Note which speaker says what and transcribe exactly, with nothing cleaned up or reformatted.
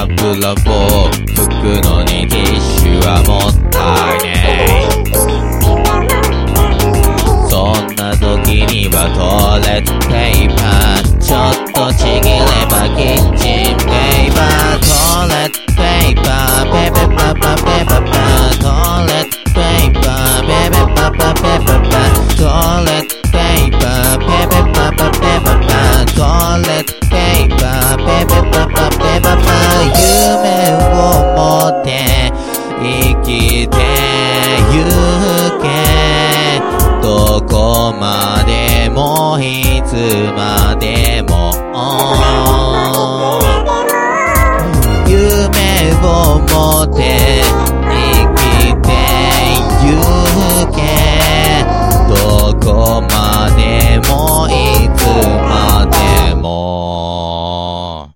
Speaker 1: 油を拭くのにティッシュはもったいねえ。そんな時にはトイレットペーパー、ちょっとちぎればキッチンペーパー、トイレットペーパー、ペペパパペパパ、トイレットペーパー、ペペパパペパパ、トイレットペーパー、ペペパパペパパ、トイレットペーパー、ペペパパペパパ、夢を持って生きてゆけ、どこまでもいつまでも